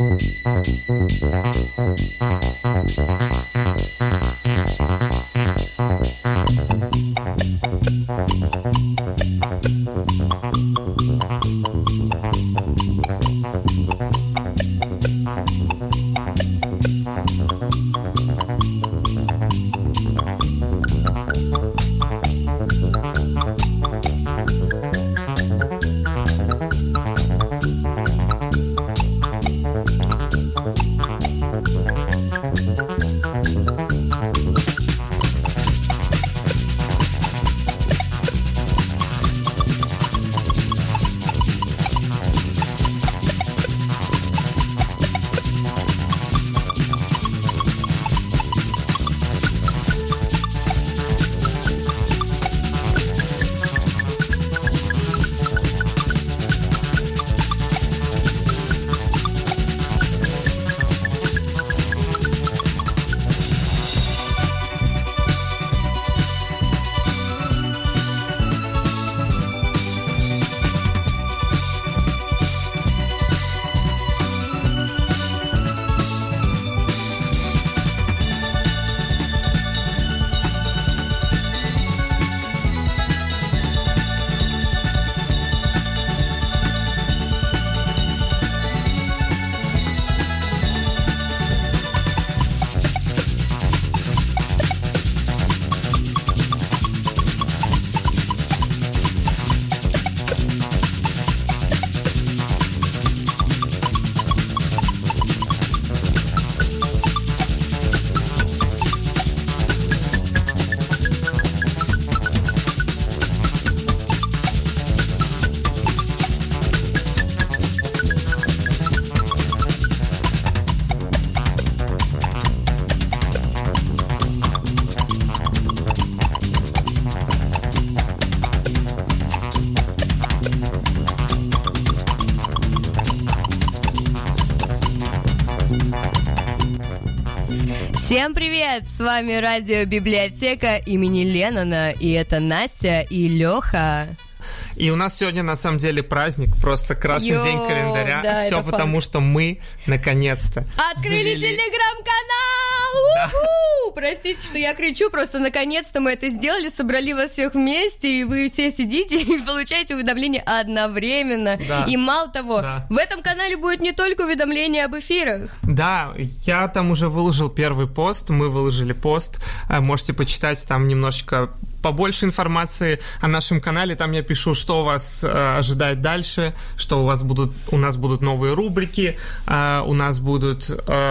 Всем привет! С вами радиобиблиотека имени Леннона, и это Настя и Лёха. И у нас сегодня, на самом деле, праздник, просто красный день календаря. Да, все потому, что мы, наконец-то, открыли телеграм-канал! Да. Простите, что я кричу, просто наконец-то мы это сделали, собрали вас всех вместе, и вы все сидите и получаете уведомления одновременно. Да. И мало того, в этом канале будет не только уведомления об эфирах. Да, я там уже выложил первый пост, мы выложили пост, можете почитать там немножечко побольше информации о нашем канале. Там я пишу, что вас ожидает дальше, что у нас будут новые рубрики, у нас будут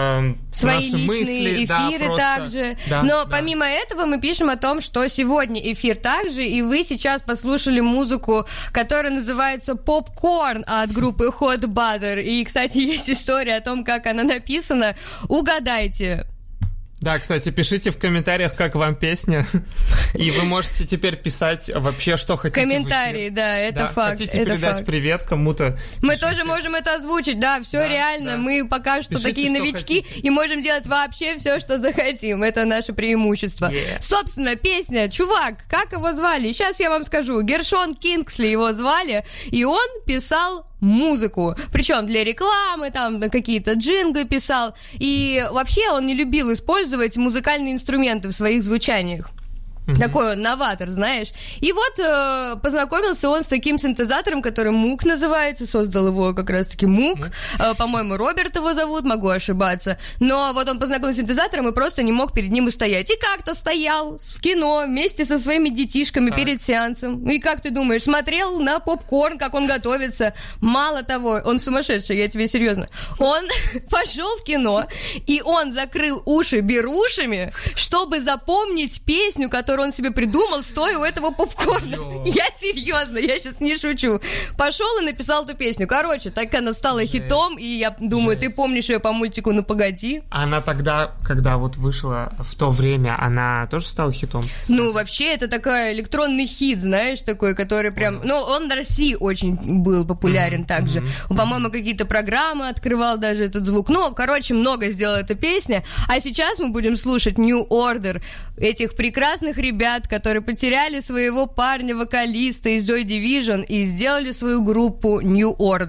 свои наши мысли, эфиры также. Да, но помимо этого мы пишем о том, что сегодня эфир также, и вы сейчас послушали музыку, которая называется «Попкорн» от группы Hot Butter. И, кстати, есть история о том, как она написана. Угадайте. Да, кстати, пишите в комментариях, как вам песня, и вы можете теперь писать вообще, что хотите. Комментарии, да, это факт. Хотите передать привет кому-то? Мы тоже можем это озвучить, да, все реально. Да. Мы пока что такие новички и можем делать вообще все, что захотим. Это наше преимущество. Собственно, песня, чувак, как его звали? Сейчас я вам скажу. Гершон Кингсли его звали, и он писал музыку, причем для рекламы, там какие-то джинглы писал, и вообще он не любил использовать музыкальные инструменты в своих звучаниях. Такой он новатор, знаешь. И вот познакомился он с таким синтезатором, который Мук называется, создал его как раз-таки Мук. По-моему, Роберт его зовут, могу ошибаться. Но вот он познакомился с синтезатором и просто не мог перед ним устоять. И как-то стоял в кино вместе со своими детишками перед сеансом. И как ты думаешь, смотрел на попкорн, как он готовится. Мало того, он сумасшедший, я тебе серьезно. Он пошел в кино, и он закрыл уши берушами, чтобы запомнить песню, которую он себе придумал, стоя у этого попкорна. Я серьезно, я сейчас не шучу. Пошел и написал эту песню. Короче, так она стала хитом, и я думаю, ты помнишь ее по мультику «Ну, погоди». Она тогда, когда вот вышла в то время, она тоже стала хитом? Ну, вообще, это такой электронный хит, знаешь, такой, который прям... Ну, он в России очень был популярен также. По-моему, какие-то программы открывал даже этот звук. Ну, короче, много сделала эта песня. А сейчас мы будем слушать New Order, этих прекрасных ребят, которые потеряли своего парня-вокалиста из Joy Division и сделали свою группу New Order.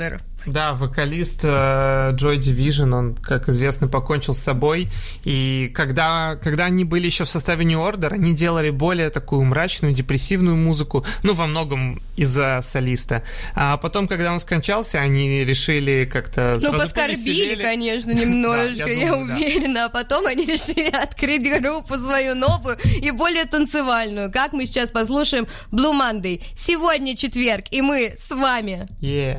Да, вокалист Joy Division, он, как известно, покончил с собой. И когда они были еще в составе New Order, они делали более такую мрачную, депрессивную музыку, ну, во многом из-за солиста. А потом, когда он скончался, они решили как-то сразу поскорбили, конечно, немножко, я уверена. А потом они решили открыть группу свою новую и более танцевальную. Как мы сейчас послушаем Blue Monday. Сегодня четверг, и мы с вами. Yeah.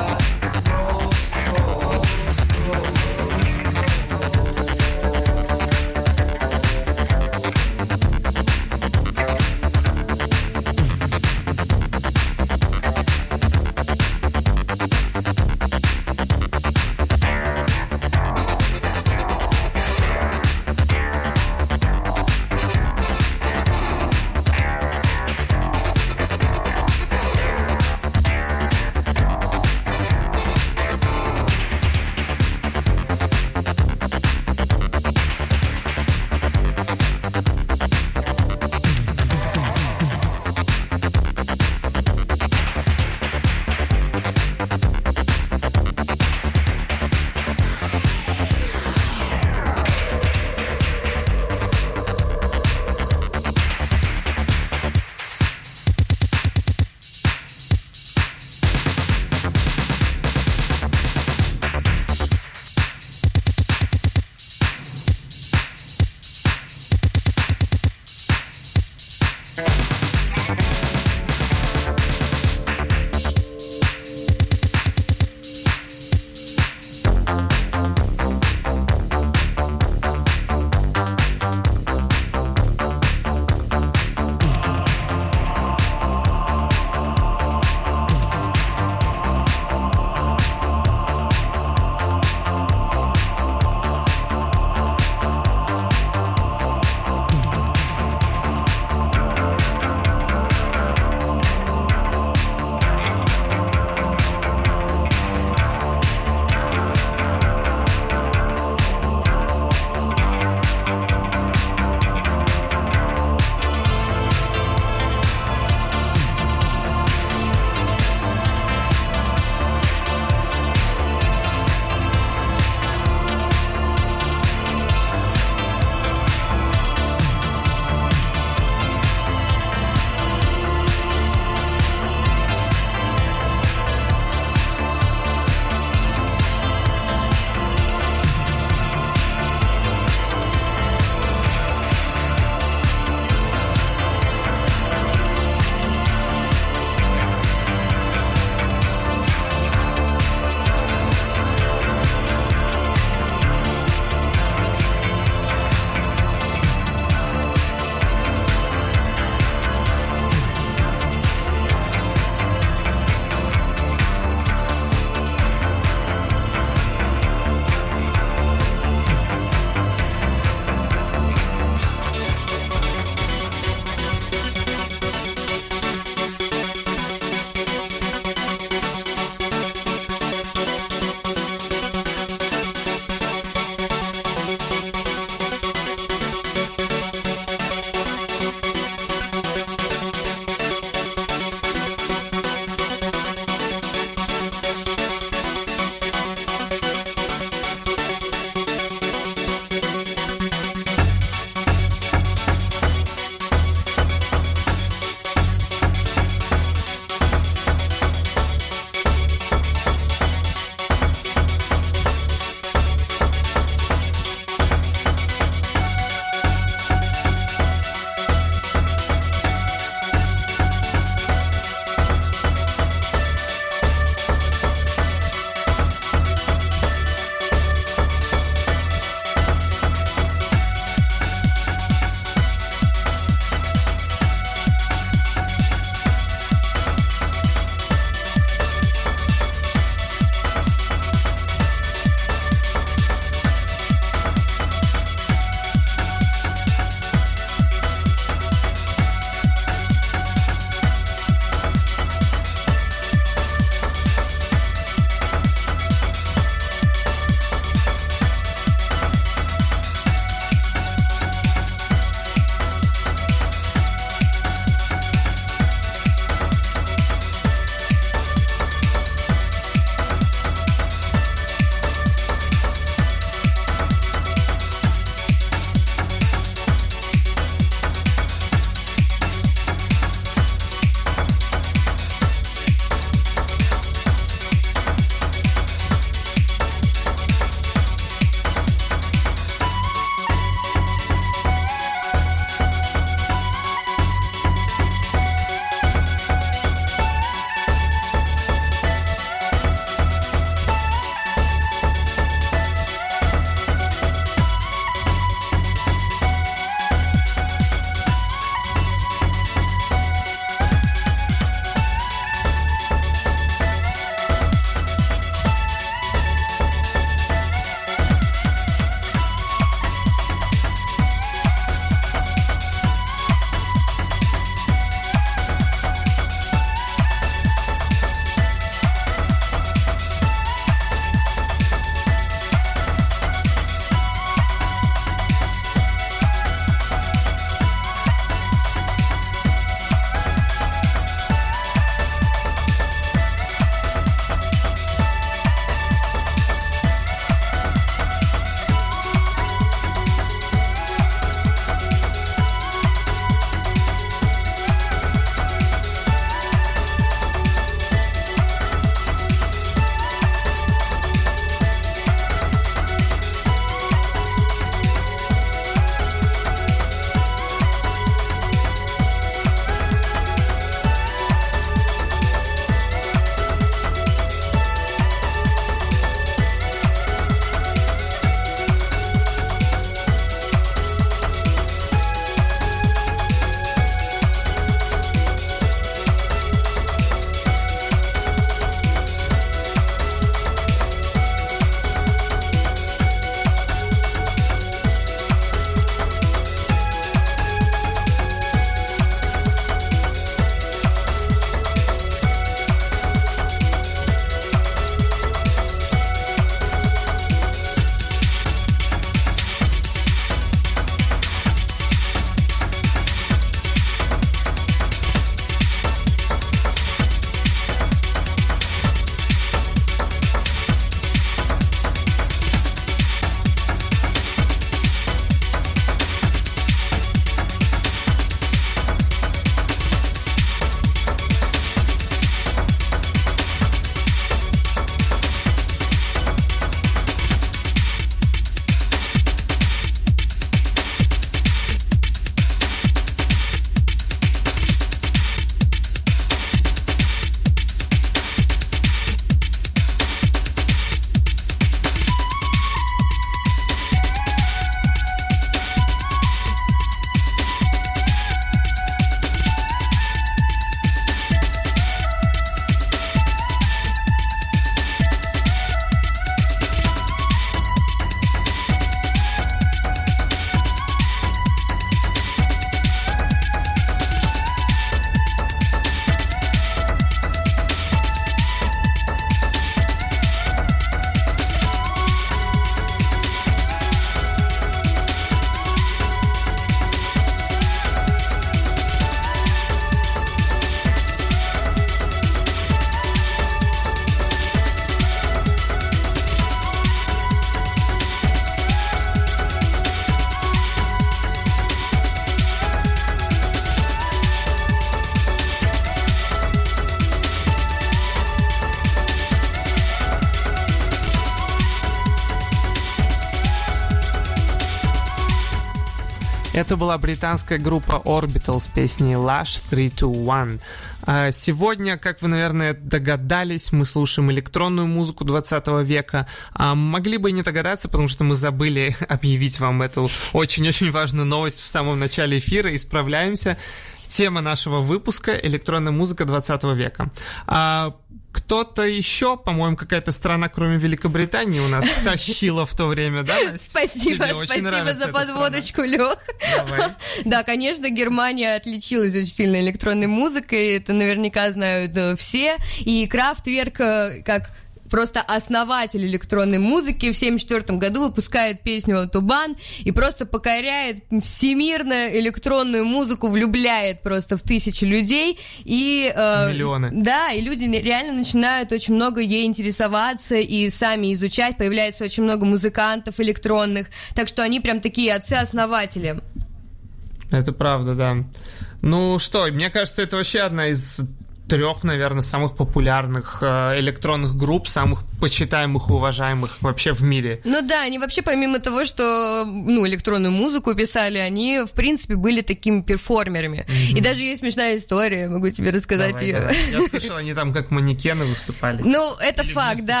Это была британская группа Orbital с песней Lush 3, 2, 1. Сегодня, как вы, наверное, догадались, мы слушаем электронную музыку 20 века. Могли бы и не догадаться, потому что мы забыли объявить вам эту очень-очень важную новость в самом начале эфира. Исправляемся. Тема нашего выпуска — электронная музыка 20 века. Кто-то еще, по-моему, какая-то страна, кроме Великобритании, у нас тащила в то время, да, Настя? Спасибо за подводочку, Лёх. Да, конечно, Германия отличилась очень сильно электронной музыкой, это наверняка знают все, и Kraftwerk, как просто основатель электронной музыки, в 1974 году выпускает песню «Autobahn» и просто покоряет всемирно электронную музыку, влюбляет просто в тысячи людей. И, миллионы. Да, и люди реально начинают очень много ей интересоваться и сами изучать. Появляется очень много музыкантов электронных. Так что они прям такие отцы-основатели. Это правда, да. Ну что, мне кажется, это вообще одна из 3, наверное, самых популярных электронных групп, самых почитаемых и уважаемых вообще в мире. Ну да, они вообще, помимо того, что электронную музыку писали, они, в принципе, были такими перформерами. И даже есть смешная история, могу тебе рассказать ее. Давай. Я слышал, они там как манекены выступали. Ну, это или факт, да.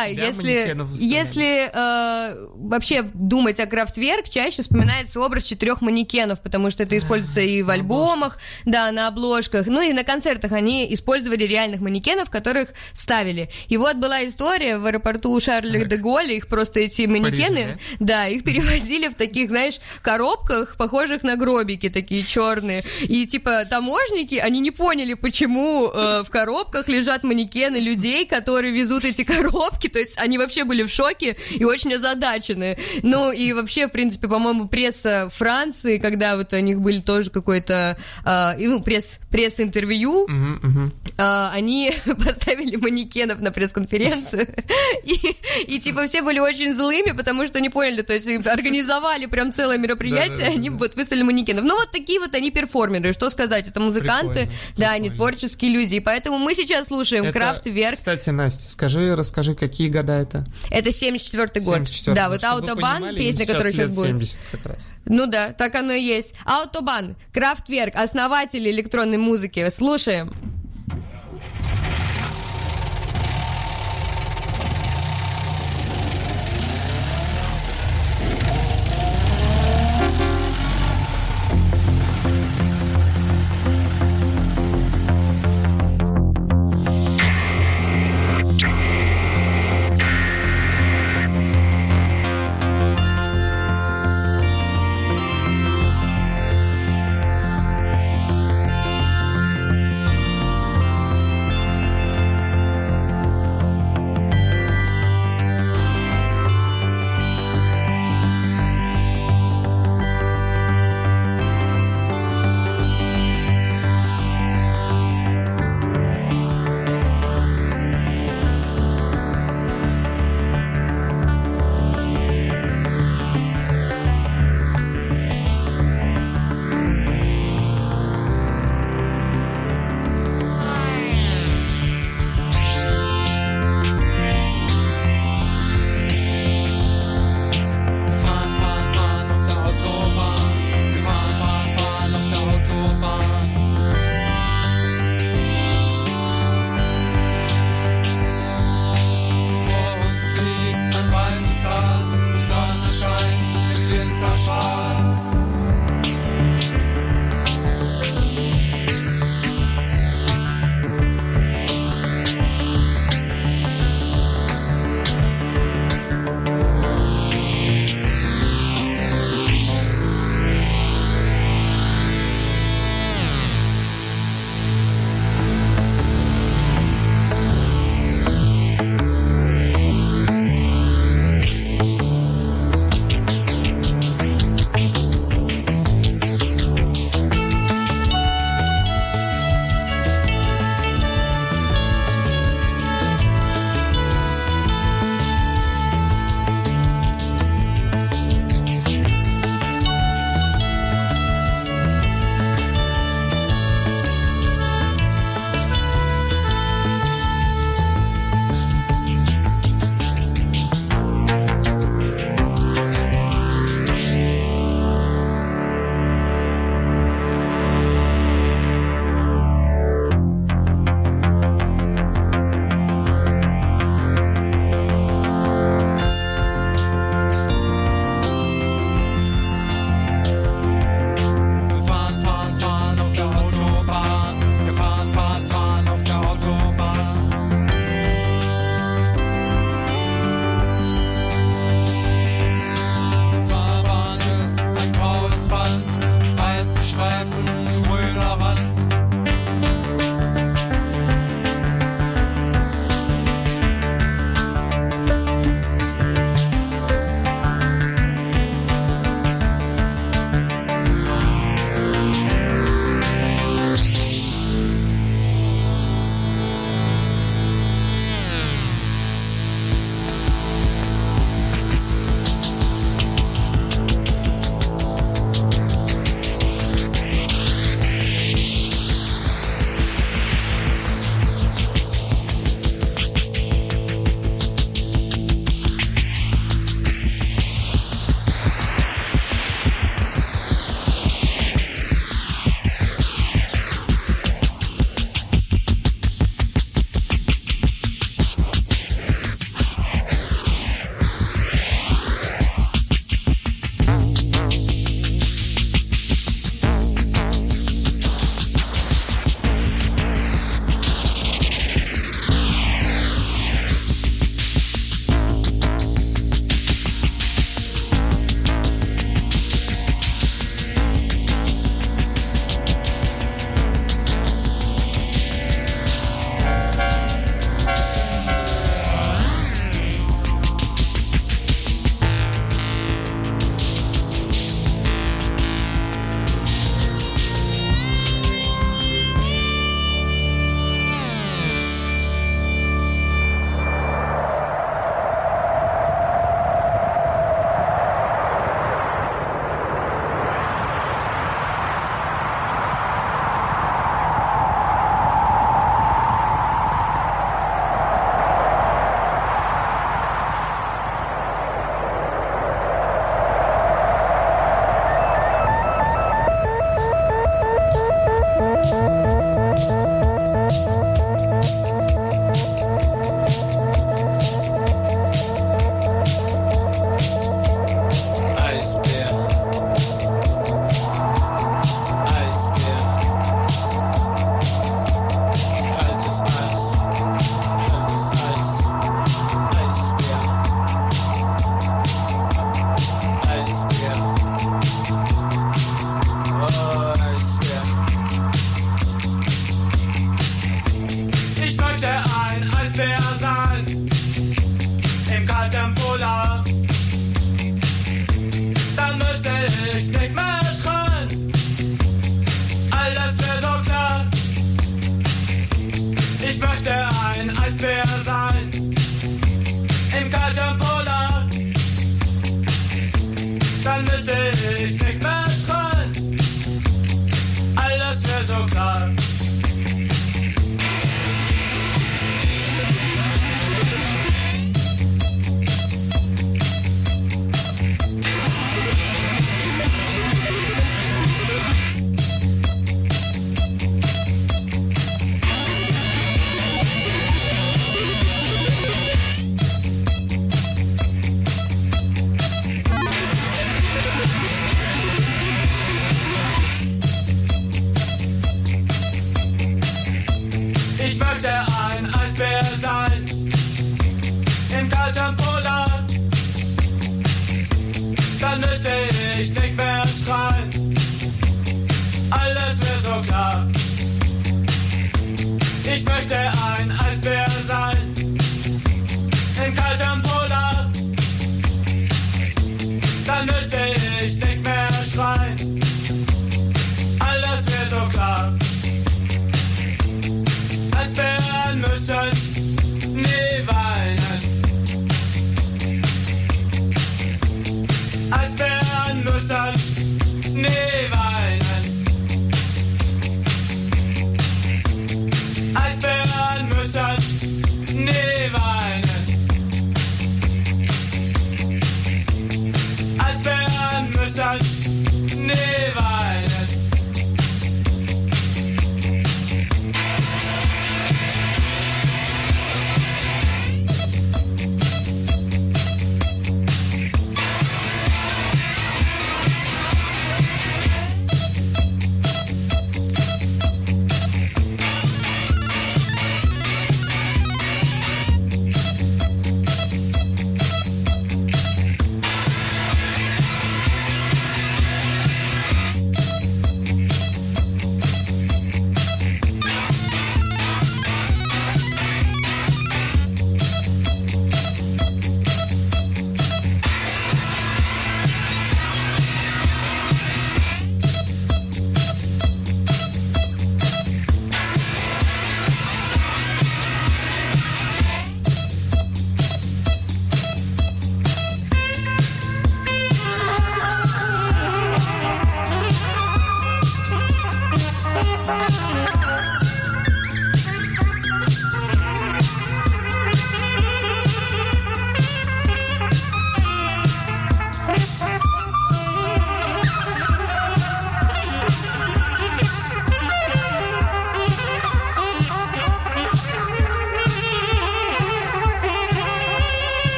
Если вообще думать о Kraftwerk, чаще вспоминается образ 4 манекенов, потому что это используется и в альбомах, да, на обложках. Ну и на концертах они использовали реальных манекенов, которых ставили. И вот была история в аэропорту Шарля де Голля, их просто эти манекены, да, их перевозили в таких, знаешь, коробках, похожих на гробики, такие черные. И типа таможники, они не поняли, почему в коробках лежат манекены людей, которые везут эти коробки, то есть они вообще были в шоке и очень озадачены. Ну и вообще, в принципе, по-моему, пресса Франции, когда вот у них были тоже какой-то пресс-интервью, они поставили манекенов на пресс-конференцию, и типа все были очень злыми, потому что не поняли, то есть организовали прям целое мероприятие, они вот выставили манекенов. Ну вот такие вот они перформеры, что сказать, это музыканты, да, они творческие люди, и поэтому мы сейчас слушаем Kraftwerk. Кстати, Настя, расскажи, какие года это? Это 1974 год. 74. Да, вот Autobahn, песня, которая сейчас будет. 70 как раз. Ну да, так оно и есть. Autobahn, Kraftwerk, основатели электронной музыки. Слушаем.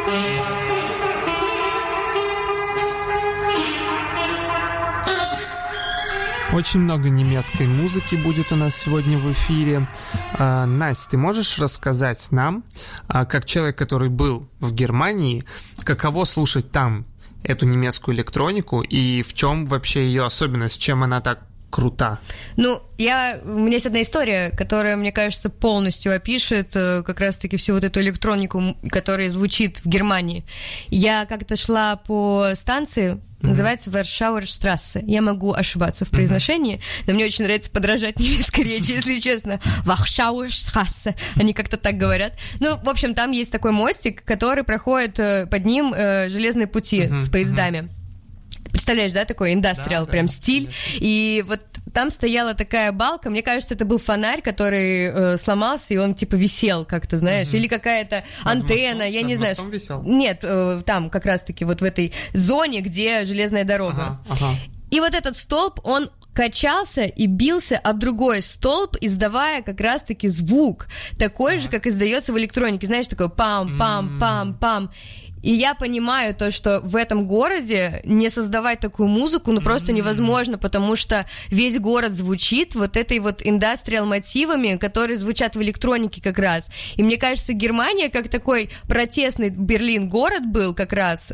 Очень много немецкой музыки будет у нас сегодня в эфире. Настя, ты можешь рассказать нам, как человек, который был в Германии, каково слушать там эту немецкую электронику и в чем вообще ее особенность, чем она так крута? Ну, у меня есть одна история, которая, мне кажется, полностью опишет как раз-таки всю вот эту электронику, которая звучит в Германии. Я как-то шла по станции, называется Warschauerstraße. Я могу ошибаться в произношении, но мне очень нравится подражать немецкой речи, если честно. Warschauerstraße. Они как-то так говорят. Ну, в общем, там есть такой мостик, который проходит под ним железные пути с поездами. Представляешь, да, такой индастриал, прям стиль. Конечно. И вот там стояла такая балка, мне кажется, это был фонарь, который сломался, и он типа висел как-то, знаешь, или какая-то антенна, я не знаю. Висел? Нет, там как раз-таки вот в этой зоне, где железная дорога. И вот этот столб, он качался и бился об другой столб, издавая как раз-таки звук, такой же, как издается в электронике, знаешь, такой пам-пам-пам-пам. И я понимаю то, что в этом городе не создавать такую музыку, ну, просто невозможно, потому что весь город звучит вот этой вот индастриал-мотивами, которые звучат в электронике как раз. И мне кажется, Германия, как такой протестный Берлин-город был как раз,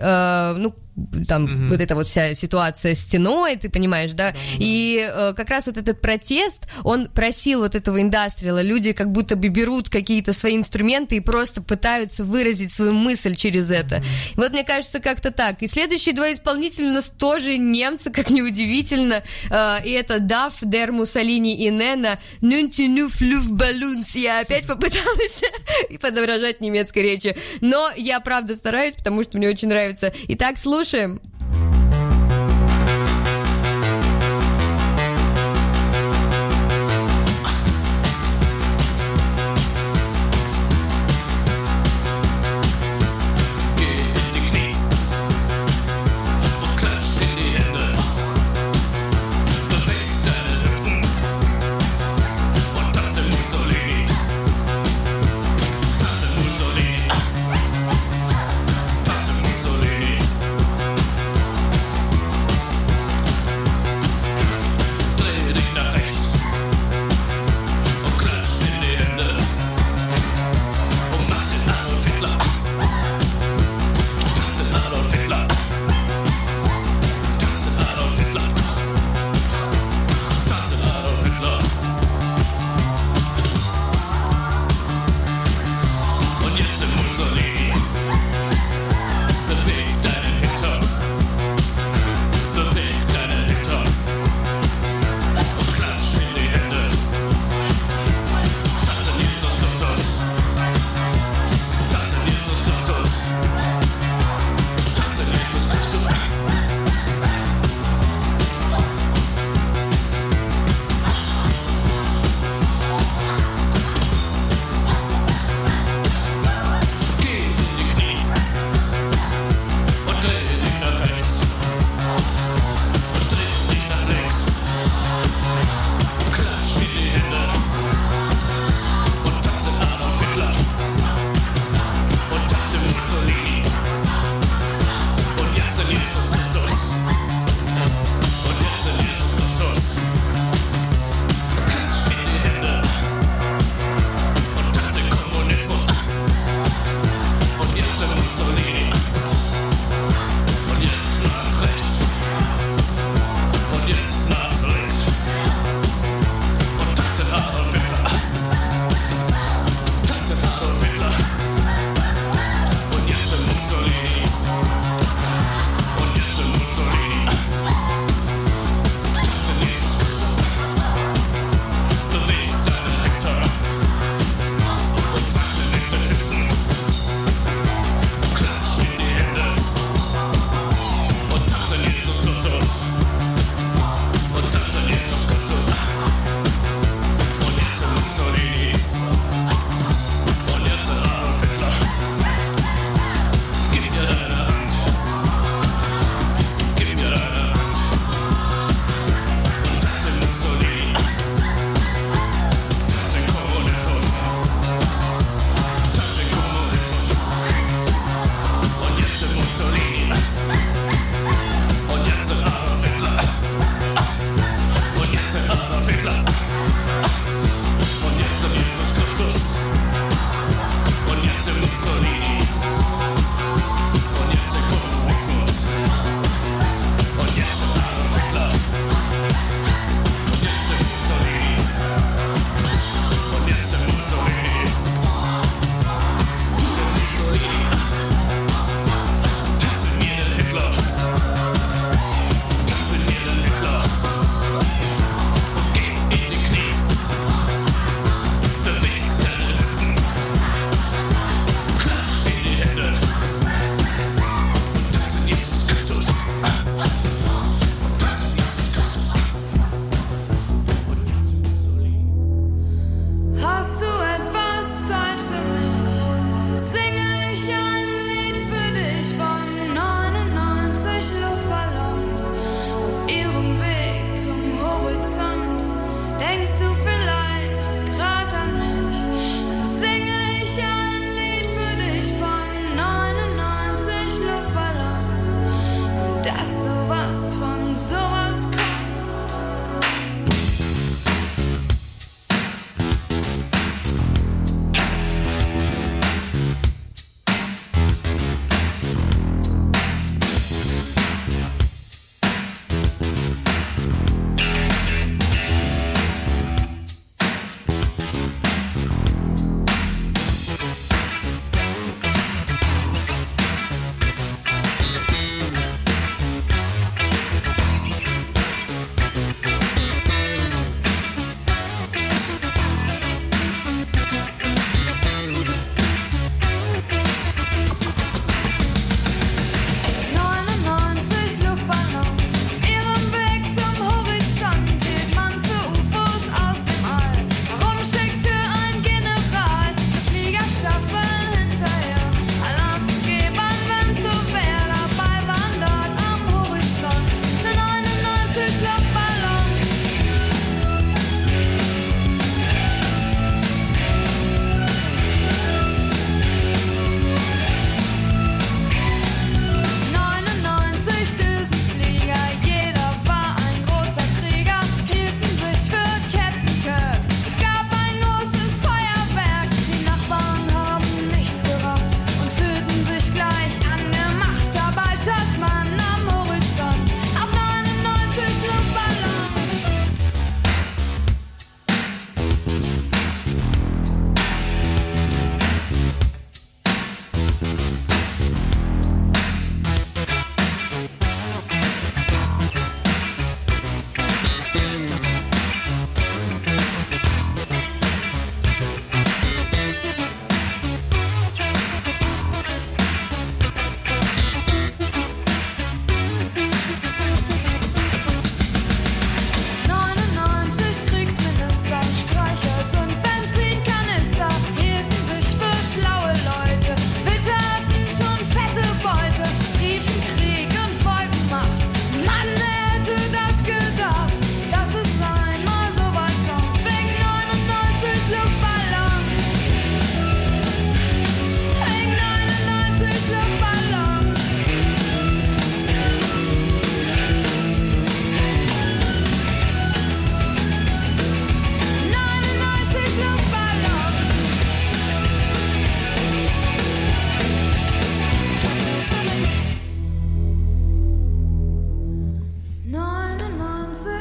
там вот эта вот вся ситуация с стеной, ты понимаешь, да? И как раз вот этот протест, он просил вот этого индастриала, люди как будто бы берут какие-то свои инструменты и просто пытаются выразить свою мысль через это. Вот мне кажется, как-то так. И следующие два исполнителя у нас тоже немцы, как неудивительно, и это Duff, Der Mussolini и Nena, Nuntinuf Luftballons. Я опять попыталась подражать немецкой речи, но я правда стараюсь, потому что мне очень нравится. Итак, слушаем.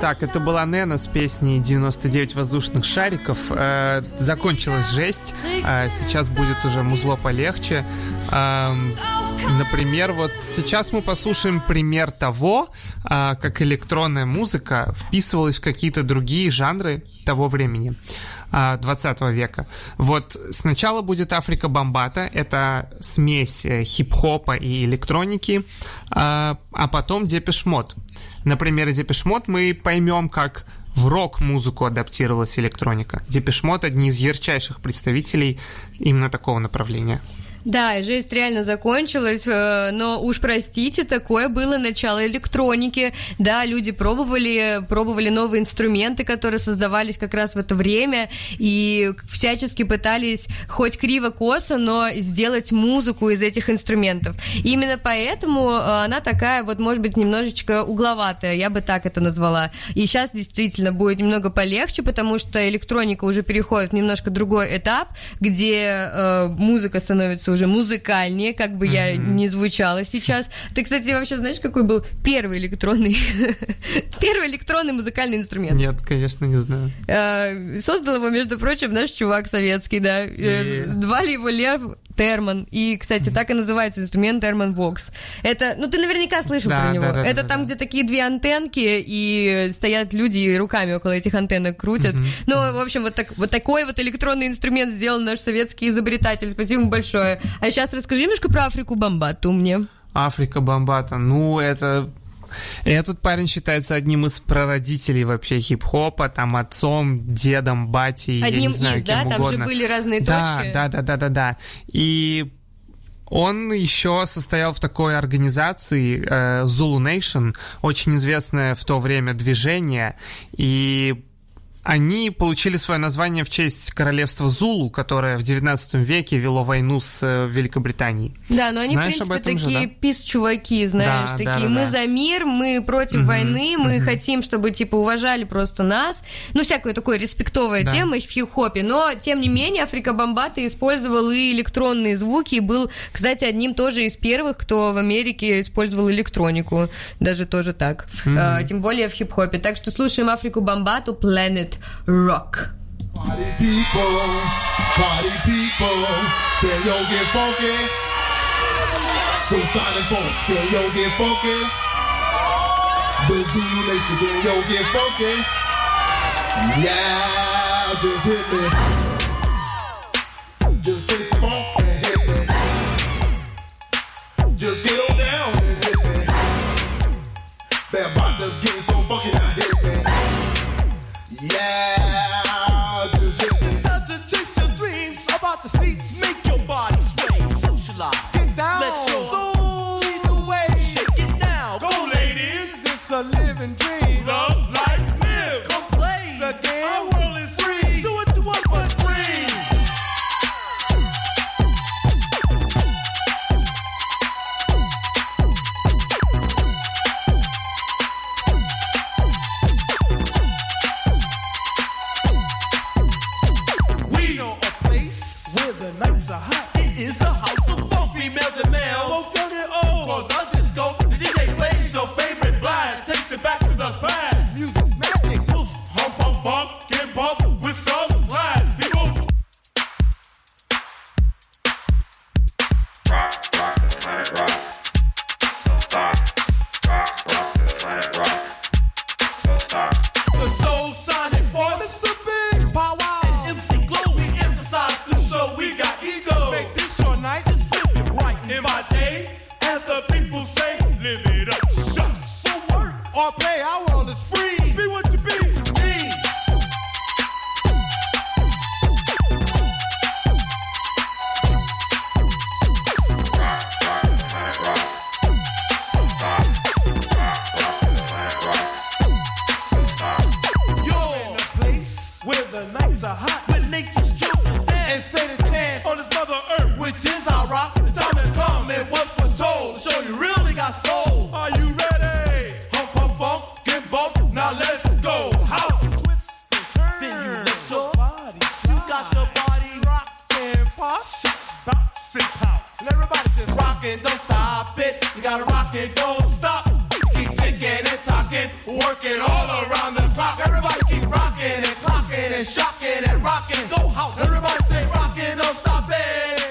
Так, это была Нэна с песней «99 воздушных шариков». Закончилась жесть. Сейчас будет уже музло полегче. Например, вот сейчас мы послушаем пример того, как электронная музыка вписывалась в какие-то другие жанры того времени, 20 века. Вот сначала будет Африка Бамбата, это смесь хип-хопа и электроники, а потом Депеш Мод. На примере Депеш Мод мы поймем, как в рок-музыку адаптировалась электроника. Депеш Мод — одни из ярчайших представителей именно такого направления. Да, жесть реально закончилась, но уж простите, такое было начало электроники. Да, люди пробовали новые инструменты, которые создавались как раз в это время, и всячески пытались хоть криво-косо, но сделать музыку из этих инструментов. И именно поэтому она такая вот, может быть, немножечко угловатая, я бы так это назвала. И сейчас действительно будет немного полегче, потому что электроника уже переходит в немножко другой этап, где музыка становится уже музыкальнее, как бы я ни звучала сейчас. Ты, кстати, вообще знаешь, какой был первый электронный музыкальный инструмент? Нет, конечно, не знаю. Создал его, между прочим, наш чувак советский, да. Звали его Лев Терман. И, кстати, так и называется инструмент Терман Вокс. Это, ты наверняка слышал про него. Это там, где такие две антенки, и стоят люди и руками около этих антеннок крутят. В общем, вот такой вот электронный инструмент сделал наш советский изобретатель. Спасибо ему большое. А сейчас расскажи немножко про Африку Бамбату мне. Африка Бамбата, этот парень считается одним из прародителей вообще хип-хопа, там отцом, дедом, батей, одним я не знаю, кем там угодно. Же были разные точки. Да. И он еще состоял в такой организации Zulu Nation, очень известное в то время движение, и они получили свое название в честь королевства Зулу, которое в 19 веке вело войну с Великобританией. Да, но они, знаешь, в принципе, такие пис-чуваки, знаешь, такие, мы за мир, мы против войны, мы хотим, чтобы, уважали просто нас, всякая такая респектовая тема в хип-хопе, но, тем не менее, Африка Бамбата использовал и электронные звуки, и был, кстати, одним тоже из первых, кто в Америке использовал электронику, даже тоже так, тем более в хип-хопе. Так что слушаем Африку Бамбату, Planet Rock. Party people, can yo get funky? So Sonic Force, can yo get funky? The Zulu Nation, can yo get funky? Yeah, just hit me. Just taste the funk and hit me. Just get on down and hit me. Bambaata's getting so funky now, hit me. Yeah, just hit me. It's time to chase your dreams about the seats. Make your body sway, socialize. Get down, let your soul lead the way. Shake it now, go ladies. It's a living dream. Love, life, live. Come play the game. Our world is free. Do what you want, but free. Nights are hot. It is a house of both females and males. Both young and old. For the disco, the DJ plays your favorite blast. Takes it back to the past. Music's magic. Woof, hump, hump, bump, get bumped with some class. People. Rock, rock the planet, rock. Don't stop. Rock, rock the planet, rock. Don't stop. The Soul Sonic Force. It's the big power. And MC Glow, we emphasize the show. We got ego. Make this your night. Just live it right in my day. As the people say, live it up. Shucks. So work or play, our world is free. Be what you be. Me. Rock, rock the planet, rock. Don't stop. Rock, rock the planet, rock. Don't stop. You're in a place where the nights are hot. With nature's children dance. And say the chance on this mother earth, which is our rock. The time has come and what's for soul to show you really got soul. Are you ready? Hump, hump, bump, get bumped. Now let's go. House, twist, and turn. Then you let your body shine. You got the body rock and pop, bounce and pounce. And everybody just rockin', don't stop it. You gotta rock it, don't stop. Keep ticking and talking. working all around the clock. Everybody keep rocking and clocking and shocking and rocking. Go house. Everybody say rocking, don't stop it.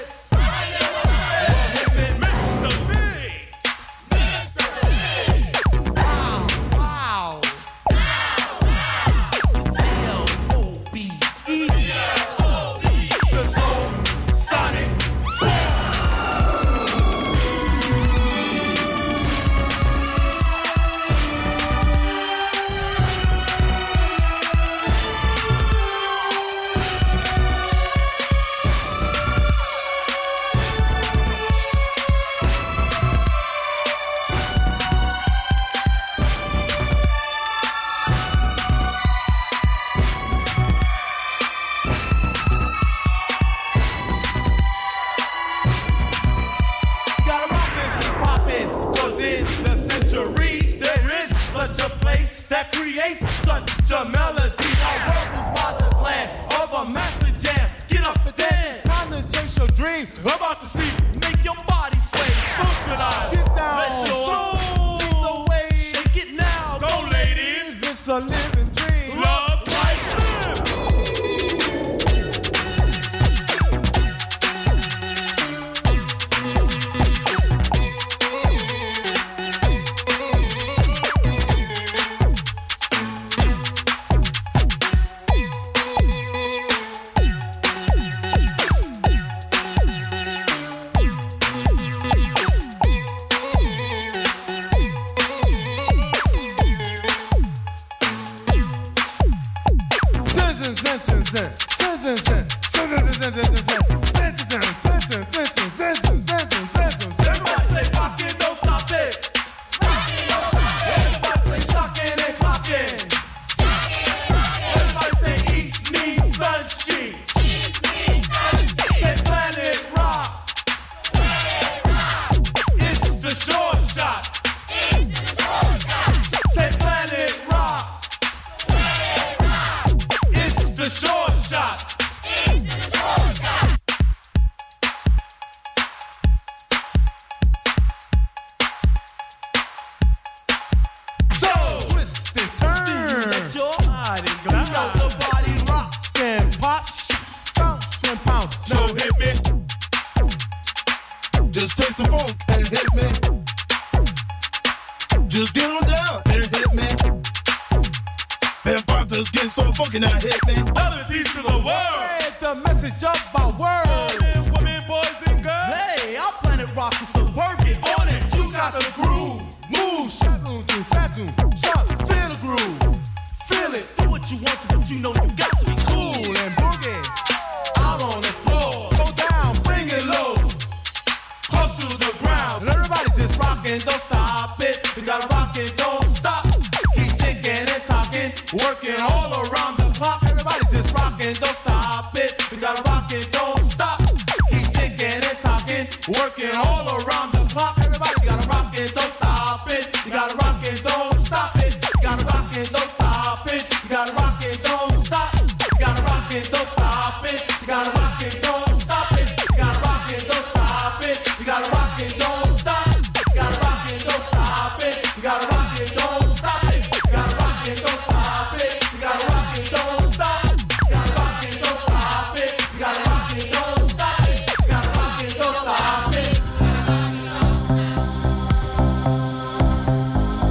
Just taste the funk and hit me. Just get on down and hit me. And pop just get so funky now hit me. Other peace to the world. Spread the message of my world. Men, women, boys, and girls. Hey, our planet rockin', so work it on it. You got the groove. Move, shadoon, do, tattoo, sharp, feel the groove. Feel it. Do what you want to, but you know you got to be cool and boogie. Out on the floor. Go down, bring it low. Close to the ground. And everybody just rockin', don't stop it. We gotta rock it, don't stop. Keep ticking and talking, working all around the clock. Everybody just rockin', don't stop it. We gotta rock it, don't stop. Keep ticking and talking, working all around the clock. Everybody gotta rock it, don't stop it. You gotta rock it, don't stop it. You gotta rock it, don't stop it. You gotta rock it, don't stop. You gotta rock it, don't stop it. You gotta rock it, don't stop it. You gotta rock it, don't stop it. You gotta rock it, don't stop. You gotta rock it, don't stop it. You gotta rock it, don't stop it. You gotta rock it, don't stop it. You gotta rock it, don't stop. You gotta rock it, don't stop it. You gotta rock it, don't stop it. You gotta rock it, don't stop it.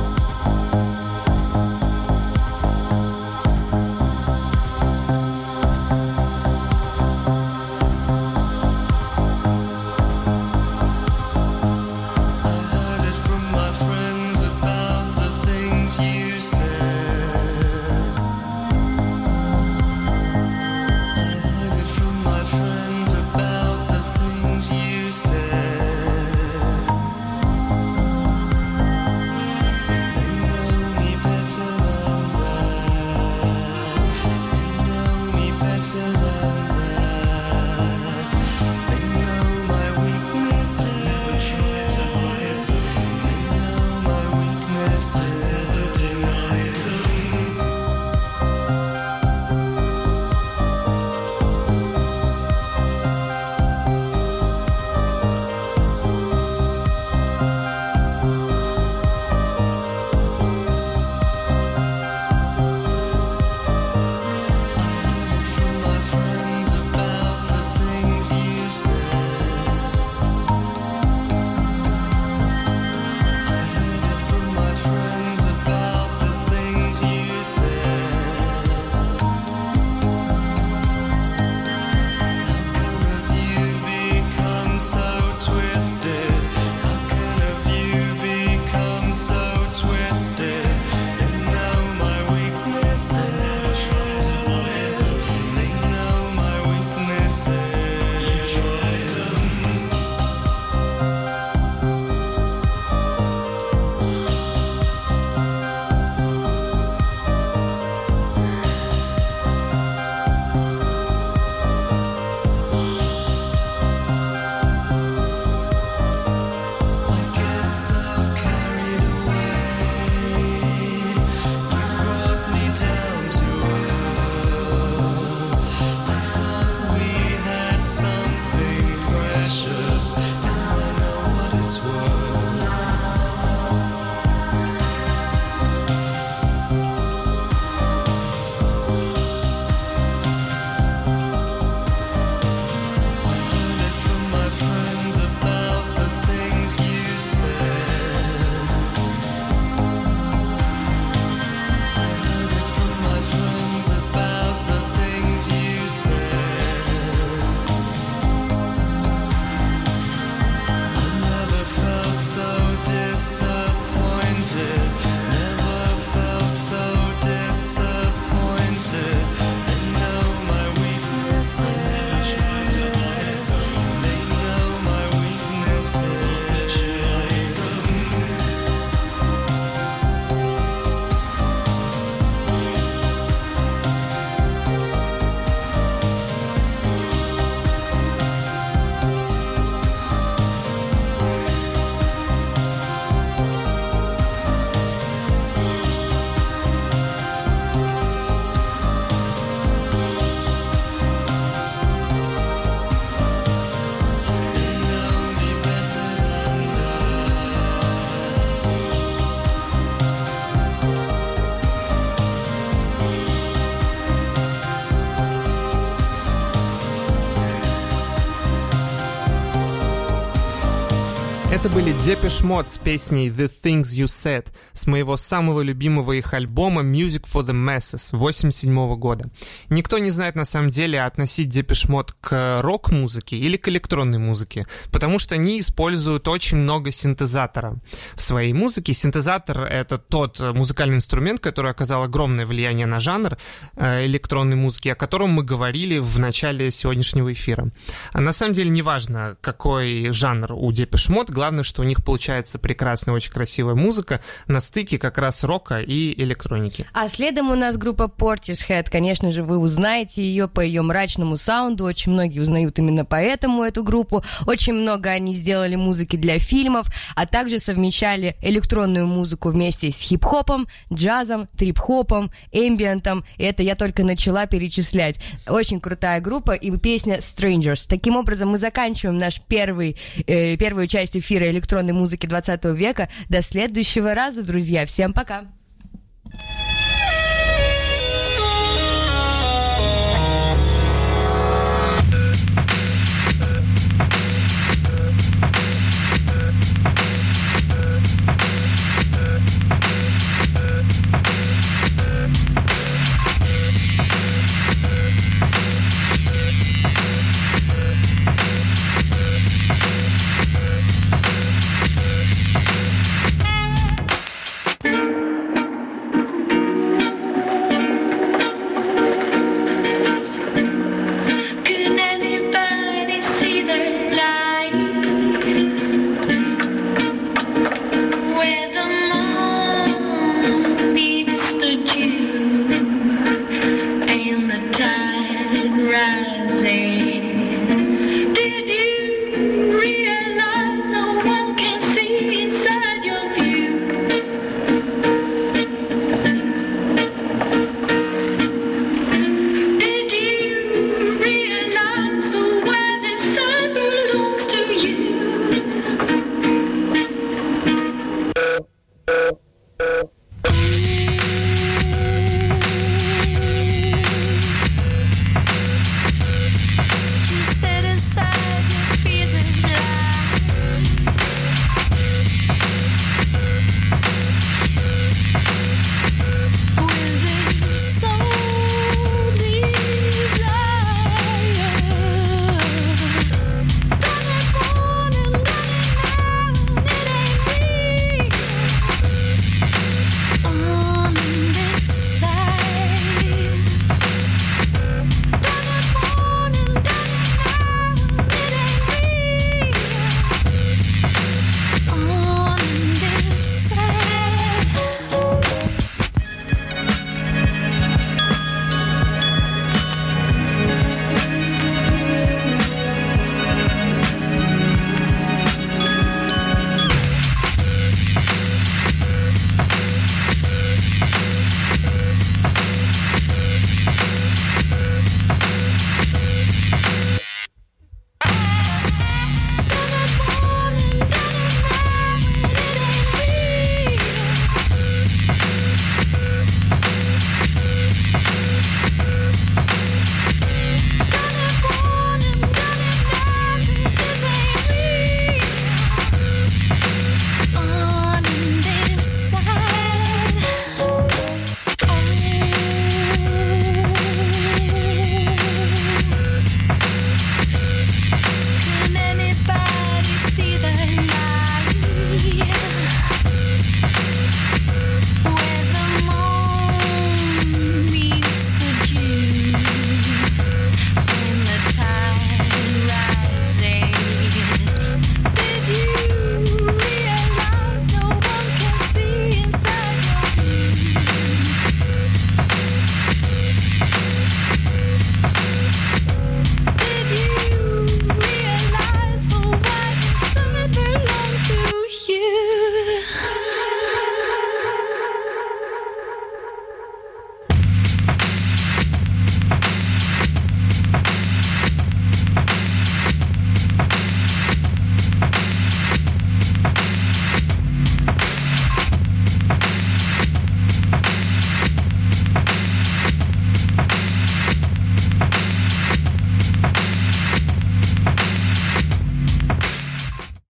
были Depeche Mode с песней The Things You Said с моего самого любимого их альбома Music for the Masses 1987 года. Никто не знает на самом деле, относить Depeche Mode к рок-музыке или к электронной музыке, потому что они используют очень много синтезатора в своей музыке. Синтезатор — это тот музыкальный инструмент, который оказал огромное влияние на жанр электронной музыки, о котором мы говорили в начале сегодняшнего эфира. А на самом деле неважно, какой жанр у Depeche Mode, главное, что у них получается прекрасная, очень красивая музыка на стыке как раз рока и электроники. А следом у нас группа Portishead. Конечно же, вы узнаете ее по ее мрачному саунду. Очень многие узнают именно поэтому эту группу. Очень много они сделали музыки для фильмов, а также совмещали электронную музыку вместе с хип-хопом, джазом, трип-хопом, эмбиентом. И это я только начала перечислять. Очень крутая группа и песня Strangers. Таким образом, мы заканчиваем наш первую часть эфира электронной музыки 20 века. До следующего раза, друзья. Всем пока!